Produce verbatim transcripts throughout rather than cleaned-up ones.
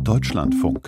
Deutschlandfunk.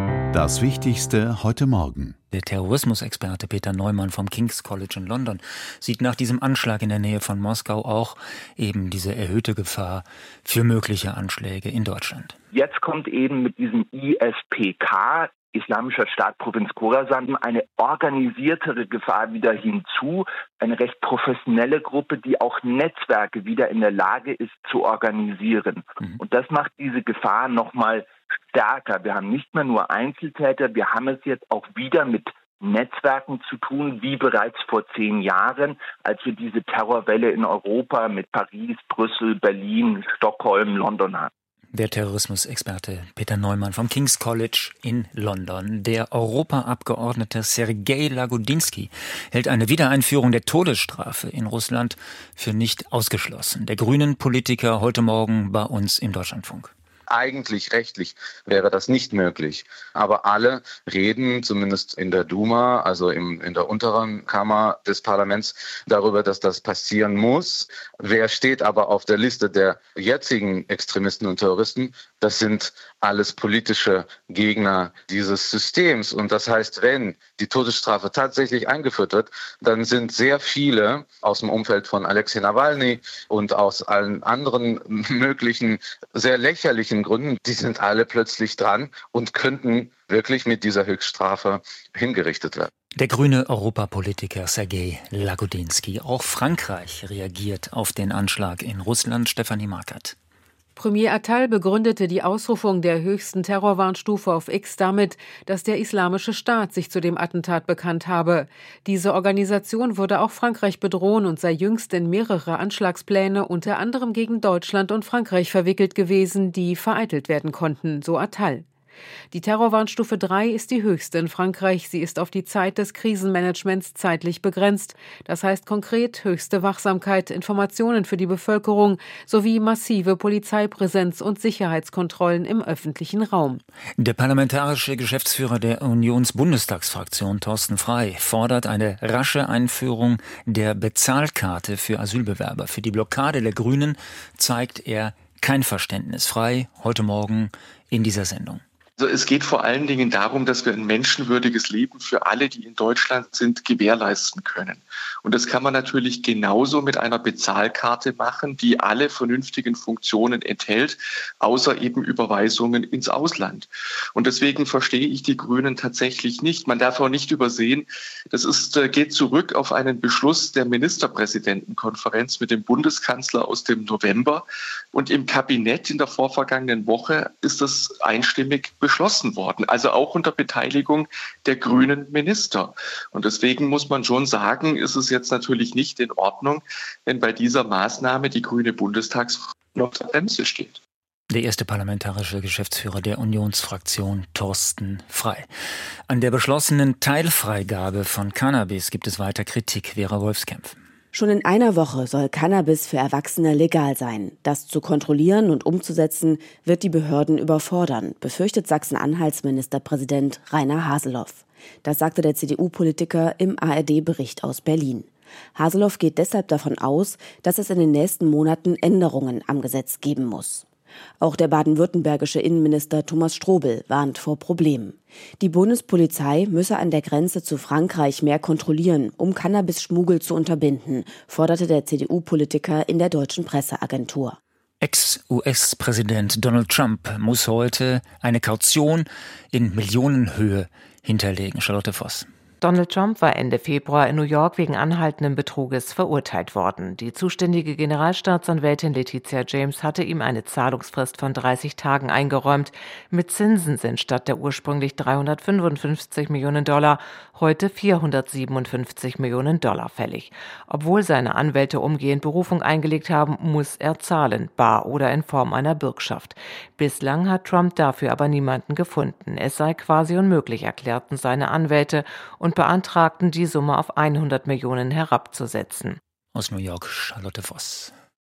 Das Wichtigste heute Morgen. Der Terrorismusexperte Peter Neumann vom King's College in London sieht nach diesem Anschlag in der Nähe von Moskau auch eben diese erhöhte Gefahr für mögliche Anschläge in Deutschland. Jetzt kommt eben mit diesem I S P K, Islamischer Staat Provinz Khorasan, eine organisiertere Gefahr wieder hinzu, eine recht professionelle Gruppe, die auch Netzwerke wieder in der Lage ist zu organisieren. Mhm. Und das macht diese Gefahr nochmal stärker. Wir haben nicht mehr nur Einzeltäter, wir haben es jetzt auch wieder mit Netzwerken zu tun, wie bereits vor zehn Jahren, als wir diese Terrorwelle in Europa mit Paris, Brüssel, Berlin, Stockholm, London hatten. Der Terrorismusexperte Peter Neumann vom King's College in London. Der Europaabgeordnete Sergej Lagodinsky hält eine Wiedereinführung der Todesstrafe in Russland für nicht ausgeschlossen. Der Grünen-Politiker heute Morgen bei uns im Deutschlandfunk. Eigentlich rechtlich wäre das nicht möglich. Aber alle reden, zumindest in der Duma, also im, in der unteren Kammer des Parlaments, darüber, dass das passieren muss. Wer steht aber auf der Liste der jetzigen Extremisten und Terroristen? Das sind alles politische Gegner dieses Systems. Und das heißt, wenn die Todesstrafe tatsächlich eingeführt wird, dann sind sehr viele aus dem Umfeld von Alexei Nawalny und aus allen anderen möglichen, sehr lächerlichen Gründen, die sind alle plötzlich dran und könnten wirklich mit dieser Höchststrafe hingerichtet werden. Der grüne Europapolitiker Sergej Lagodinsky. Auch Frankreich reagiert auf den Anschlag in Russland. Stefanie Markert. Premier Attal begründete die Ausrufung der höchsten Terrorwarnstufe auf X damit, dass der Islamische Staat sich zu dem Attentat bekannt habe. Diese Organisation würde auch Frankreich bedrohen und sei jüngst in mehrere Anschlagspläne, unter anderem gegen Deutschland und Frankreich, verwickelt gewesen, die vereitelt werden konnten, so Attal. Die Terrorwarnstufe drei ist die höchste in Frankreich. Sie ist auf die Zeit des Krisenmanagements zeitlich begrenzt. Das heißt konkret höchste Wachsamkeit, Informationen für die Bevölkerung sowie massive Polizeipräsenz und Sicherheitskontrollen im öffentlichen Raum. Der parlamentarische Geschäftsführer der Unionsbundestagsfraktion, Thorsten Frey, fordert eine rasche Einführung der Bezahlkarte für Asylbewerber. Für die Blockade der Grünen zeigt er kein Verständnis. Frey heute Morgen in dieser Sendung. Also es geht vor allen Dingen darum, dass wir ein menschenwürdiges Leben für alle, die in Deutschland sind, gewährleisten können. Und das kann man natürlich genauso mit einer Bezahlkarte machen, die alle vernünftigen Funktionen enthält, außer eben Überweisungen ins Ausland. Und deswegen verstehe ich die Grünen tatsächlich nicht. Man darf auch nicht übersehen, das ist, geht zurück auf einen Beschluss der Ministerpräsidentenkonferenz mit dem Bundeskanzler aus dem November. Und im Kabinett in der vorvergangenen Woche ist das einstimmig beschlossen worden, also auch unter Beteiligung der grünen Minister. Und deswegen muss man schon sagen, ist es jetzt natürlich nicht in Ordnung, wenn bei dieser Maßnahme die grüne Bundestagsfraktion auf der Bremse steht. Der erste parlamentarische Geschäftsführer der Unionsfraktion, Thorsten Frey. An der beschlossenen Teilfreigabe von Cannabis gibt es weiter Kritik. Vera Wolfskämpf. Schon in einer Woche soll Cannabis für Erwachsene legal sein. Das zu kontrollieren und umzusetzen, wird die Behörden überfordern, befürchtet Sachsen-Anhalts Ministerpräsident Rainer Haseloff. Das sagte der C D U-Politiker im A R D-Bericht aus Berlin. Haseloff geht deshalb davon aus, dass es in den nächsten Monaten Änderungen am Gesetz geben muss. Auch der baden-württembergische Innenminister Thomas Strobel warnt vor Problemen. Die Bundespolizei müsse an der Grenze zu Frankreich mehr kontrollieren, um Cannabis-Schmuggel zu unterbinden, forderte der C D U-Politiker in der deutschen Presseagentur. Ex-U S-Präsident Donald Trump muss heute eine Kaution in Millionenhöhe hinterlegen. Charlotte Voss. Donald Trump war Ende Februar in New York wegen anhaltenden Betruges verurteilt worden. Die zuständige Generalstaatsanwältin Letitia James hatte ihm eine Zahlungsfrist von dreißig Tagen eingeräumt. Mit Zinsen sind statt der ursprünglich dreihundertfünfundfünfzig Millionen Dollar heute vierhundertsiebenundfünfzig Millionen Dollar fällig. Obwohl seine Anwälte umgehend Berufung eingelegt haben, muss er zahlen, bar oder in Form einer Bürgschaft. Bislang hat Trump dafür aber niemanden gefunden. Es sei quasi unmöglich, erklärten seine Anwälte und beantragten, die Summe auf hundert Millionen herabzusetzen. Aus New York, Charlotte Voss.